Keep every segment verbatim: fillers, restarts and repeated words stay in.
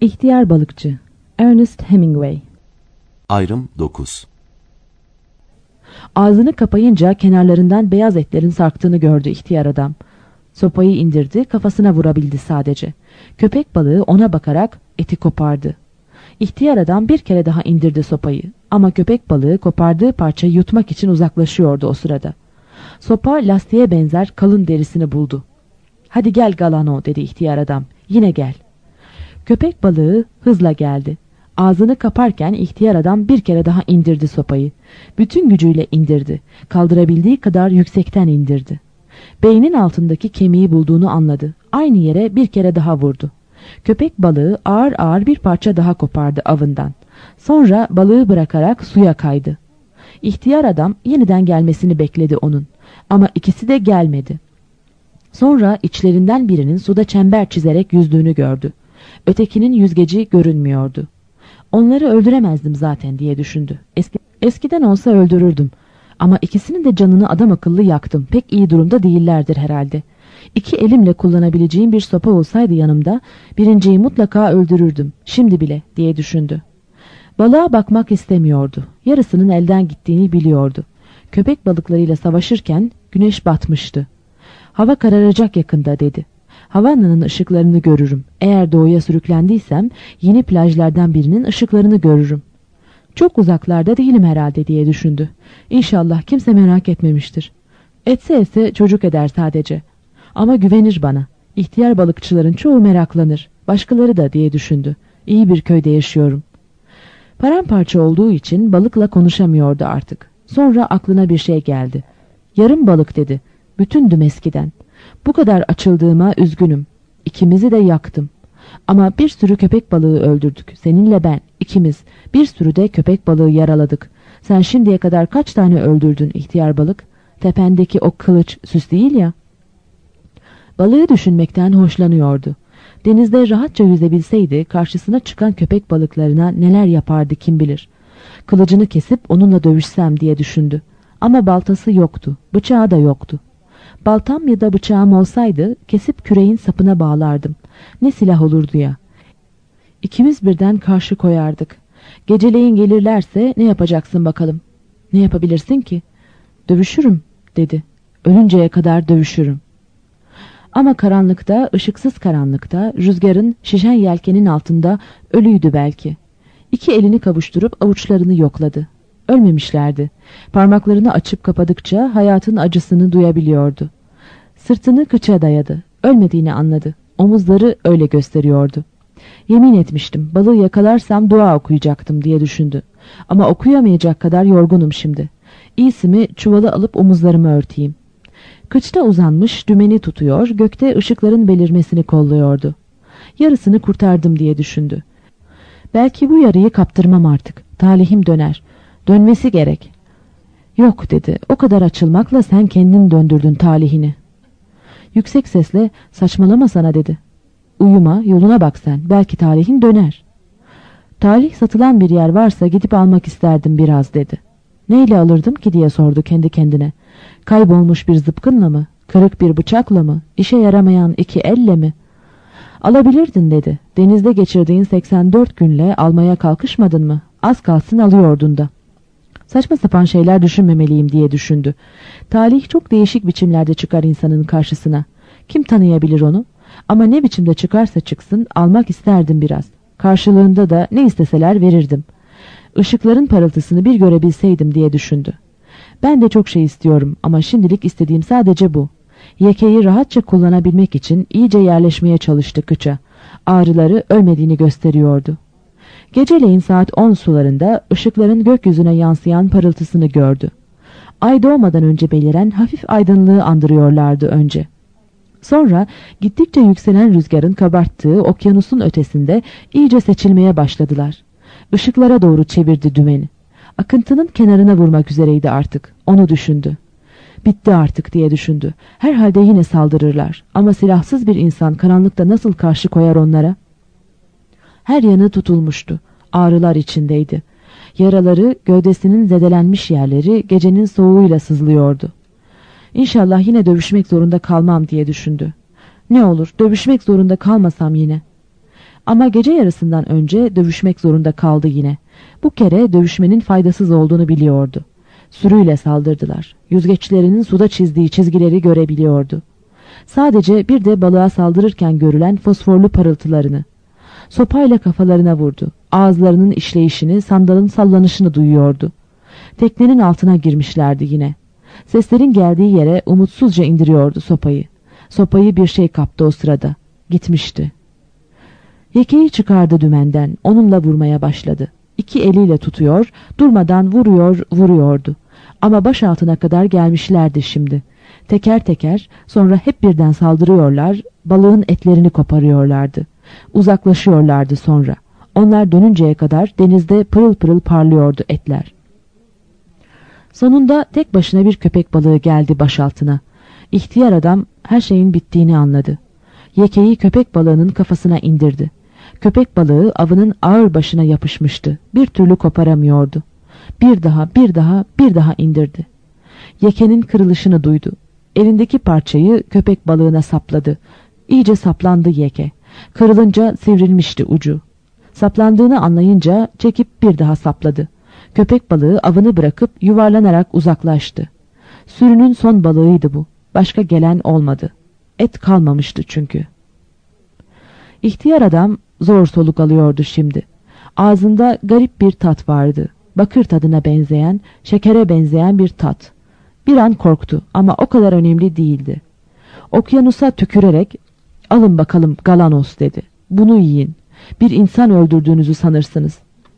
İhtiyar Balıkçı Ernest Hemingway. Ayrım dokuz. Ağzını kapayınca kenarlarından beyaz etlerin sarktığını gördü ihtiyar adam. Sopayı indirdi, kafasına vurabildi sadece. Köpek balığı ona bakarak eti kopardı. İhtiyar adam bir kere daha indirdi sopayı. Ama köpek balığı kopardığı parçayı yutmak için uzaklaşıyordu o sırada. Sopa lastiğe benzer kalın derisini buldu. "Hadi gel Galano," dedi ihtiyar adam. "Yine gel." Köpek balığı hızla geldi. Ağzını kaparken ihtiyar adam bir kere daha indirdi sopayı. Bütün gücüyle indirdi. Kaldırabildiği kadar yüksekten indirdi. Beynin altındaki kemiği bulduğunu anladı. Aynı yere bir kere daha vurdu. Köpek balığı ağır ağır bir parça daha kopardı avından. Sonra balığı bırakarak suya kaydı. İhtiyar adam yeniden gelmesini bekledi onun. Ama ikisi de gelmedi. Sonra içlerinden birinin suda çember çizerek yüzdüğünü gördü. Ötekinin yüzgeci görünmüyordu. "Onları öldüremezdim zaten," diye düşündü. Eski, eskiden olsa öldürürdüm. Ama ikisinin de canını adam akıllı yaktım. Pek iyi durumda değillerdir herhalde. İki elimle kullanabileceğim bir sopa olsaydı yanımda, birinciyi mutlaka öldürürdüm. Şimdi bile, diye düşündü. Balığa bakmak istemiyordu. Yarısının elden gittiğini biliyordu. Köpek balıklarıyla savaşırken güneş batmıştı. "Hava kararacak yakında," dedi. "Havana'nın ışıklarını görürüm. Eğer doğuya sürüklendiysem yeni plajlardan birinin ışıklarını görürüm. Çok uzaklarda değilim herhalde," diye düşündü. "İnşallah kimse merak etmemiştir. Etse etse çocuk eder sadece. Ama güvenir bana. İhtiyar balıkçıların çoğu meraklanır. Başkaları da," diye düşündü. "İyi bir köyde yaşıyorum." Paramparça olduğu için balıkla konuşamıyordu artık. Sonra aklına bir şey geldi. "Yarım balık," dedi. "Bütündüm eskiden. Bu kadar açıldığıma üzgünüm. İkimizi de yaktım. Ama bir sürü köpek balığı öldürdük. Seninle ben, ikimiz. Bir sürü de köpek balığı yaraladık. Sen şimdiye kadar kaç tane öldürdün ihtiyar balık? Tependeki o kılıç süs değil ya." Balığı düşünmekten hoşlanıyordu. Denizde rahatça yüzebilseydi karşısına çıkan köpek balıklarına neler yapardı kim bilir. Kılıcını kesip onunla dövüşsem diye düşündü. Ama baltası yoktu, bıçağı da yoktu. Baltam ya da bıçağım olsaydı kesip küreğin sapına bağlardım. Ne silah olurdu ya. İkimiz birden karşı koyardık. Geceleyin gelirlerse ne yapacaksın bakalım? "Ne yapabilirsin ki?" "Dövüşürüm," dedi. "Ölünceye kadar dövüşürüm." Ama karanlıkta, ışıksız karanlıkta, rüzgarın şişen yelkenin altında ölüydü belki. İki elini kavuşturup avuçlarını yokladı. Ölmemişlerdi. Parmaklarını açıp kapadıkça hayatın acısını duyabiliyordu. Sırtını kıça dayadı. Ölmediğini anladı. Omuzları öyle gösteriyordu. "Yemin etmiştim, balığı yakalarsam dua okuyacaktım," diye düşündü. "Ama okuyamayacak kadar yorgunum şimdi. İyisi mi çuvalı alıp omuzlarımı örteyim." Kıçta uzanmış dümeni tutuyor, gökte ışıkların belirmesini kolluyordu. "Yarısını kurtardım," diye düşündü. "Belki bu yarıyı kaptırmam artık. Talihim döner. Dönmesi gerek." "Yok," dedi. "O kadar açılmakla sen kendin döndürdün talihini." Yüksek sesle "Saçmalama sana," dedi. "Uyuma, yoluna bak sen. Belki talihin döner." "Talih satılan bir yer varsa gidip almak isterdim biraz," dedi. "Neyle alırdım ki?" diye sordu kendi kendine. "Kaybolmuş bir zıpkınla mı? Kırık bir bıçakla mı? İşe yaramayan iki elle mi?" "Alabilirdin," dedi. "Denizde geçirdiğin seksen dört günle almaya kalkışmadın mı? Az kalsın alıyordun da." "Saçma sapan şeyler düşünmemeliyim," diye düşündü. Talih çok değişik biçimlerde çıkar insanın karşısına. Kim tanıyabilir onu? Ama ne biçimde çıkarsa çıksın almak isterdim biraz. Karşılığında da ne isteseler verirdim. Işıkların parıltısını bir görebilseydim diye düşündü. "Ben de çok şey istiyorum ama şimdilik istediğim sadece bu." Yekeyi rahatça kullanabilmek için iyice yerleşmeye çalıştı kıça. Ağrıları ölmediğini gösteriyordu. Geceleyin saat on sularında ışıkların gökyüzüne yansıyan parıltısını gördü. Ay doğmadan önce beliren hafif aydınlığı andırıyorlardı önce. Sonra gittikçe yükselen rüzgarın kabarttığı okyanusun ötesinde iyice seçilmeye başladılar. Işıklara doğru çevirdi dümeni. Akıntının kenarına vurmak üzereydi artık. Onu düşündü. "Bitti artık," diye düşündü. "Herhalde yine saldırırlar. Ama silahsız bir insan karanlıkta nasıl karşı koyar onlara?" Her yanı tutulmuştu. Ağrılar içindeydi. Yaraları, gövdesinin zedelenmiş yerleri gecenin soğuğuyla sızlıyordu. "İnşallah yine dövüşmek zorunda kalmam," diye düşündü. "Ne olur dövüşmek zorunda kalmasam yine." Ama gece yarısından önce dövüşmek zorunda kaldı yine. Bu kere dövüşmenin faydasız olduğunu biliyordu. Sürüyle saldırdılar. Yüzgeçlerinin suda çizdiği çizgileri görebiliyordu. Sadece bir de balığa saldırırken görülen fosforlu parıltılarını. Sopayla kafalarına vurdu. Ağızlarının işleyişini, sandalın sallanışını duyuyordu. Teknenin altına girmişlerdi yine. Seslerin geldiği yere umutsuzca indiriyordu sopayı. Sopayı bir şey kaptı o sırada. Gitmişti. Yekeyi çıkardı dümenden. Onunla vurmaya başladı. İki eliyle tutuyor, durmadan vuruyor, vuruyordu. Ama baş altına kadar gelmişlerdi şimdi. Teker teker, sonra hep birden saldırıyorlar, balığın etlerini koparıyorlardı. Uzaklaşıyorlardı sonra. Onlar dönünceye kadar denizde pırıl pırıl parlıyordu etler. Sonunda tek başına bir köpek balığı geldi baş altına. İhtiyar adam her şeyin bittiğini anladı. Yekeyi köpek balığının kafasına indirdi. Köpek balığı avının ağır başına yapışmıştı. Bir türlü koparamıyordu. Bir daha, bir daha, bir daha indirdi. Yekenin kırılışını duydu. Elindeki parçayı köpek balığına sapladı. İyice saplandı yeke. Kırılınca sivrilmişti ucu. Saplandığını anlayınca çekip bir daha sapladı. Köpek balığı avını bırakıp yuvarlanarak uzaklaştı. Sürünün son balığıydı bu. Başka gelen olmadı. Et kalmamıştı çünkü. İhtiyar adam zor soluk alıyordu şimdi. Ağzında garip bir tat vardı. Bakır tadına benzeyen, şekere benzeyen bir tat. Bir an korktu ama o kadar önemli değildi. Okyanusa tükürerek, "Alın bakalım galanos," dedi. "Bunu yiyin. Bir insan öldürdüğünüzü sanırsınız."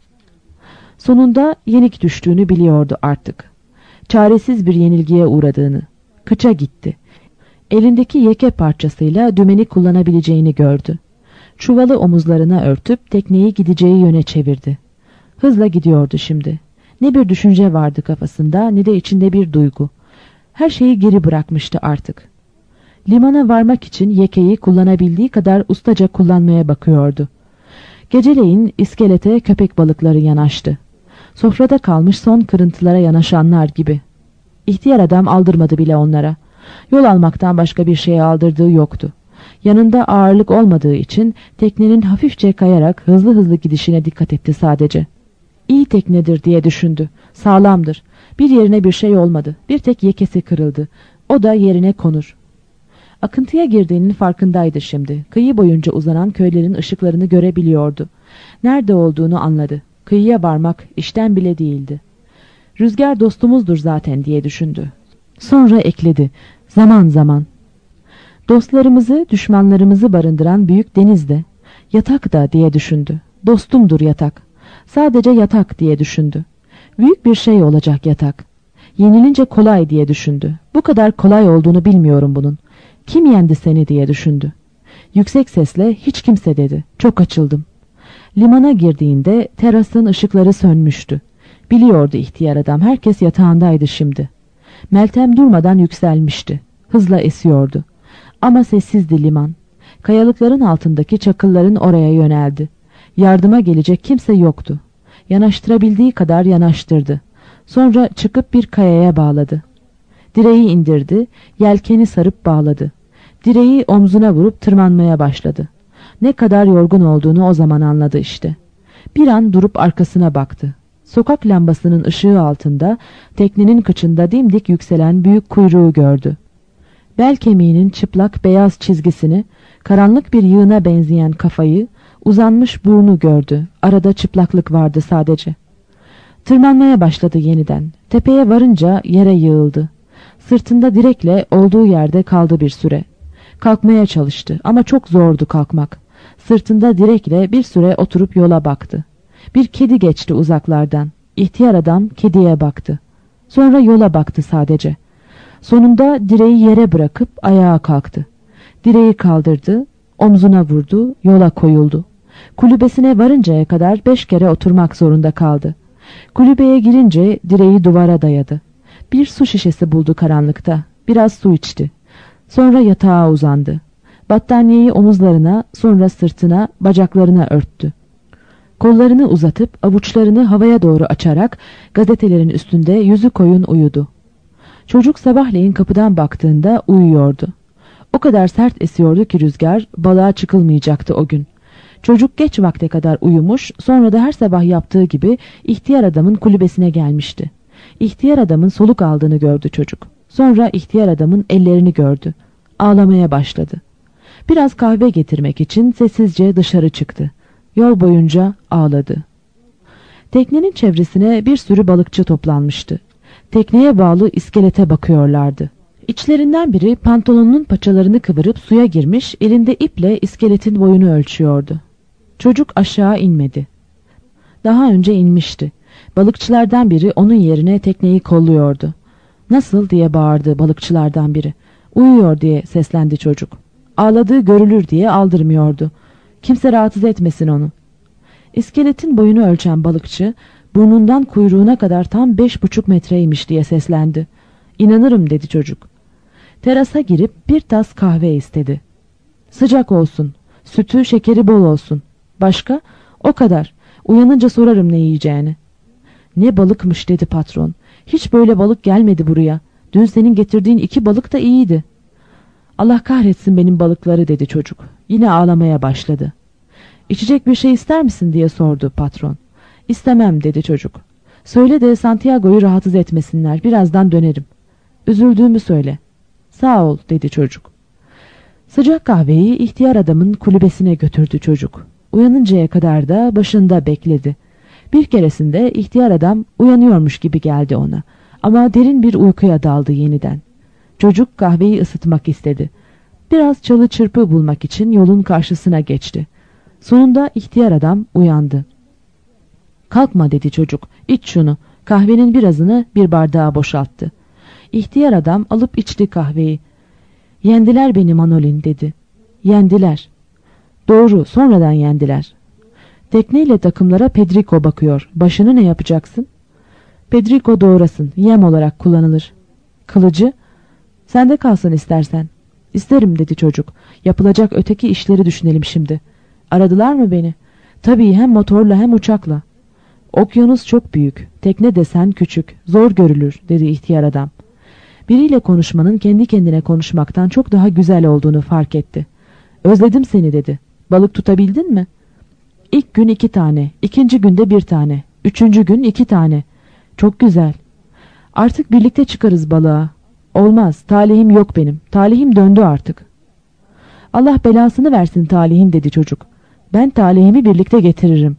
Sonunda yenik düştüğünü biliyordu artık. Çaresiz bir yenilgiye uğradığını. Kıça gitti. Elindeki yeke parçasıyla dümeni kullanabileceğini gördü. Çuvalı omuzlarına örtüp tekneyi gideceği yöne çevirdi. Hızla gidiyordu şimdi. Ne bir düşünce vardı kafasında ne de içinde bir duygu. Her şeyi geri bırakmıştı artık. Limana varmak için yekeyi kullanabildiği kadar ustaca kullanmaya bakıyordu. Geceleyin iskelete köpek balıkları yanaştı. Sofrada kalmış son kırıntılara yanaşanlar gibi. İhtiyar adam aldırmadı bile onlara. Yol almaktan başka bir şeye aldırdığı yoktu. Yanında ağırlık olmadığı için teknenin hafifçe kayarak hızlı hızlı gidişine dikkat etti sadece. İyi teknedir diye düşündü. Sağlamdır. Bir yerine bir şey olmadı. Bir tek yekesi kırıldı. O da yerine konur. Akıntıya girdiğinin farkındaydı şimdi. Kıyı boyunca uzanan köylerin ışıklarını görebiliyordu. Nerede olduğunu anladı. Kıyıya varmak işten bile değildi. Rüzgar dostumuzdur zaten diye düşündü. Sonra ekledi. Zaman zaman. Dostlarımızı, düşmanlarımızı barındıran büyük denizde. Yatak da diye düşündü. Dostumdur yatak. Sadece yatak diye düşündü. Büyük bir şey olacak yatak. Yenilince kolay diye düşündü. Bu kadar kolay olduğunu bilmiyorum bunun. Kim yendi seni diye düşündü. Yüksek sesle hiç kimse dedi. Çok açıldım. Limana girdiğinde terasın ışıkları sönmüştü. Biliyordu ihtiyar adam, herkes yatağındaydı şimdi. Meltem durmadan yükselmişti. Hızla esiyordu. Ama sessizdi liman. Kayalıkların altındaki çakılların oraya yöneldi. Yardıma gelecek kimse yoktu. Yanaştırabildiği kadar yanaştırdı. Sonra çıkıp bir kayaya bağladı. Direği indirdi, yelkeni sarıp bağladı. Direği omzuna vurup tırmanmaya başladı. Ne kadar yorgun olduğunu o zaman anladı işte. Bir an durup arkasına baktı. Sokak lambasının ışığı altında teknenin kıçında dimdik yükselen büyük kuyruğu gördü. Bel kemiğinin çıplak beyaz çizgisini, karanlık bir yığına benzeyen kafayı, uzanmış burnu gördü. Arada çıplaklık vardı sadece. Tırmanmaya başladı yeniden. Tepeye varınca yere yığıldı. Sırtında direkle olduğu yerde kaldı bir süre. Kalkmaya çalıştı ama çok zordu kalkmak. Sırtında direkle bir süre oturup yola baktı. Bir kedi geçti uzaklardan. İhtiyar adam kediye baktı. Sonra yola baktı sadece. Sonunda direği yere bırakıp ayağa kalktı. Direği kaldırdı, omzuna vurdu, yola koyuldu. Kulübesine varıncaya kadar beş kere oturmak zorunda kaldı. Kulübeye girince direği duvara dayadı. Bir su şişesi buldu karanlıkta. Biraz su içti. Sonra yatağa uzandı. Battaniyeyi omuzlarına, sonra sırtına, bacaklarına örttü. Kollarını uzatıp avuçlarını havaya doğru açarak gazetelerin üstünde yüzü koyun uyudu. Çocuk sabahleyin kapıdan baktığında uyuyordu. O kadar sert esiyordu ki rüzgar, balığa çıkılmayacaktı o gün. Çocuk geç vakte kadar uyumuş, sonra da her sabah yaptığı gibi ihtiyar adamın kulübesine gelmişti. İhtiyar adamın soluk aldığını gördü çocuk. Sonra ihtiyar adamın ellerini gördü. Ağlamaya başladı. Biraz kahve getirmek için sessizce dışarı çıktı. Yol boyunca ağladı. Teknenin çevresine bir sürü balıkçı toplanmıştı. Tekneye bağlı iskelete bakıyorlardı. İçlerinden biri pantolonunun paçalarını kıvırıp suya girmiş, elinde iple iskeletin boyunu ölçüyordu. Çocuk aşağı inmedi. Daha önce inmişti. Balıkçılardan biri onun yerine tekneyi kolluyordu. "Nasıl?" diye bağırdı balıkçılardan biri. "Uyuyor," diye seslendi çocuk. Ağladığı görülür diye aldırmıyordu. Kimse rahatsız etmesin onu. İskeletin boyunu ölçen balıkçı, burnundan kuyruğuna kadar tam beş buçuk metreymiş diye seslendi. "İnanırım," dedi çocuk. Terasa girip bir tas kahve istedi. "Sıcak olsun, sütü şekeri bol olsun. Başka?" "O kadar. Uyanınca sorarım ne yiyeceğini." "Ne balıkmış," dedi patron. "Hiç böyle balık gelmedi buraya. Dün senin getirdiğin iki balık da iyiydi." "Allah kahretsin benim balıkları," dedi çocuk. Yine ağlamaya başladı. "İçecek bir şey ister misin?" diye sordu patron. "İstemem," dedi çocuk. "Söyle de Santiago'yu rahatsız etmesinler. Birazdan dönerim." "Üzüldüğümü söyle." "Sağ ol," dedi çocuk. Sıcak kahveyi ihtiyar adamın kulübesine götürdü çocuk. Uyanıncaya kadar da başında bekledi. Bir keresinde ihtiyar adam uyanıyormuş gibi geldi ona. Ama derin bir uykuya daldı yeniden. Çocuk kahveyi ısıtmak istedi. Biraz çalı çırpı bulmak için yolun karşısına geçti. Sonunda ihtiyar adam uyandı. "Kalkma," dedi çocuk. "İç şunu." Kahvenin birazını bir bardağa boşalttı. İhtiyar adam alıp içti kahveyi. "Yendiler beni Manolin," dedi. "Yendiler." "Doğru, sonradan yendiler." "Tekneyle takımlara Pedrico bakıyor. Başını ne yapacaksın?" "Pedrico doğrasın. Yem olarak kullanılır." "Kılıcı?" "Sende kalsın istersen." "İsterim," dedi çocuk. "Yapılacak öteki işleri düşünelim şimdi." "Aradılar mı beni?" "Tabii, hem motorla hem uçakla." "Okyanus çok büyük. Tekne desen küçük. Zor görülür," dedi ihtiyar adam. Biriyle konuşmanın kendi kendine konuşmaktan çok daha güzel olduğunu fark etti. "Özledim seni," dedi. "Balık tutabildin mi?" "İlk gün iki tane, ikinci günde bir tane, üçüncü gün iki tane." "Çok güzel." "Artık birlikte çıkarız balığa." "Olmaz, talihim yok benim. Talihim döndü artık." "Allah belasını versin talihin," dedi çocuk. "Ben talihimi birlikte getiririm."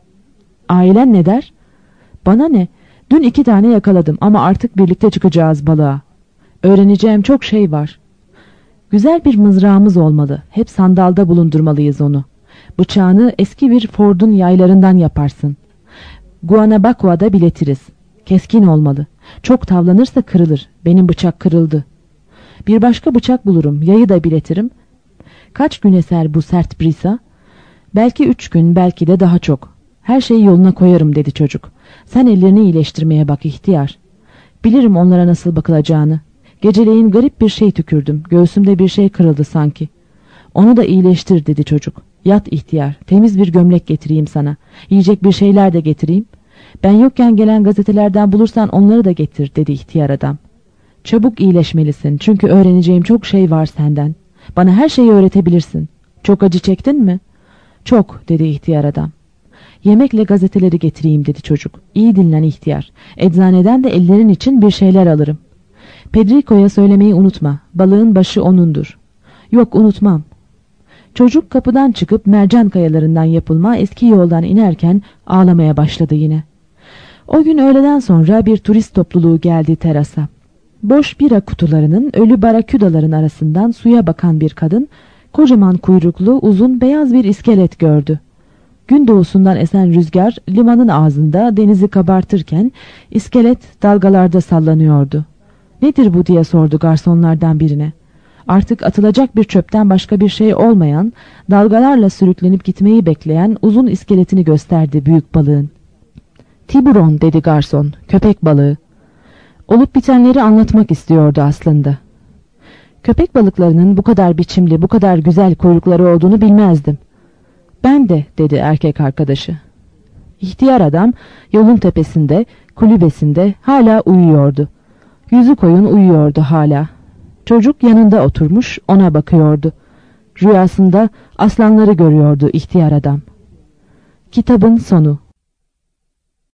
"Ailen ne der?" "Bana ne? Dün iki tane yakaladım ama artık birlikte çıkacağız balığa. Öğreneceğim çok şey var." "Güzel bir mızrağımız olmalı. Hep sandalda bulundurmalıyız onu. Bıçağını eski bir Ford'un yaylarından yaparsın. Guanabacoa'da biletiriz. Keskin olmalı. Çok tavlanırsa kırılır. Benim bıçak kırıldı. Bir başka bıçak bulurum. Yayı da biletirim." "Kaç gün eser bu sert brisa?" "Belki üç gün, belki de daha çok. Her şeyi yoluna koyarım," dedi çocuk. "Sen ellerini iyileştirmeye bak ihtiyar." "Bilirim onlara nasıl bakılacağını. Geceleyin garip bir şey tükürdüm. Göğsümde bir şey kırıldı sanki." "Onu da iyileştir," dedi çocuk. "Yat ihtiyar. Temiz bir gömlek getireyim sana. Yiyecek bir şeyler de getireyim." "Ben yokken gelen gazetelerden bulursan onları da getir," dedi ihtiyar adam. "Çabuk iyileşmelisin, çünkü öğreneceğim çok şey var senden. Bana her şeyi öğretebilirsin." "Çok acı çektin mi?" "Çok," dedi ihtiyar adam. "Yemekle gazeteleri getireyim," dedi çocuk. "İyi dinlen ihtiyar. Eczaneden de ellerin için bir şeyler alırım. Pedrico'ya söylemeyi unutma. Balığın başı onundur." "Yok, unutmam." Çocuk kapıdan çıkıp mercan kayalarından yapılma eski yoldan inerken ağlamaya başladı yine. O gün öğleden sonra bir turist topluluğu geldi terasa. Boş bira kutularının ölü baraküdaların arasından suya bakan bir kadın, kocaman kuyruklu uzun beyaz bir iskelet gördü. Gün doğusundan esen rüzgar limanın ağzında denizi kabartırken iskelet dalgalarda sallanıyordu. "Nedir bu?" diye sordu garsonlardan birine. Artık atılacak bir çöpten başka bir şey olmayan, dalgalarla sürüklenip gitmeyi bekleyen uzun iskeletini gösterdi büyük balığın. "Tiburon," dedi garson, "köpek balığı." Olup bitenleri anlatmak istiyordu aslında. "Köpek balıklarının bu kadar biçimli, bu kadar güzel kuyrukları olduğunu bilmezdim." "Ben de," dedi erkek arkadaşı. İhtiyar adam yolun tepesinde, kulübesinde hala uyuyordu. Yüzü koyun uyuyordu hala. Çocuk yanında oturmuş ona bakıyordu. Rüyasında aslanları görüyordu ihtiyar adam. Kitabın sonu.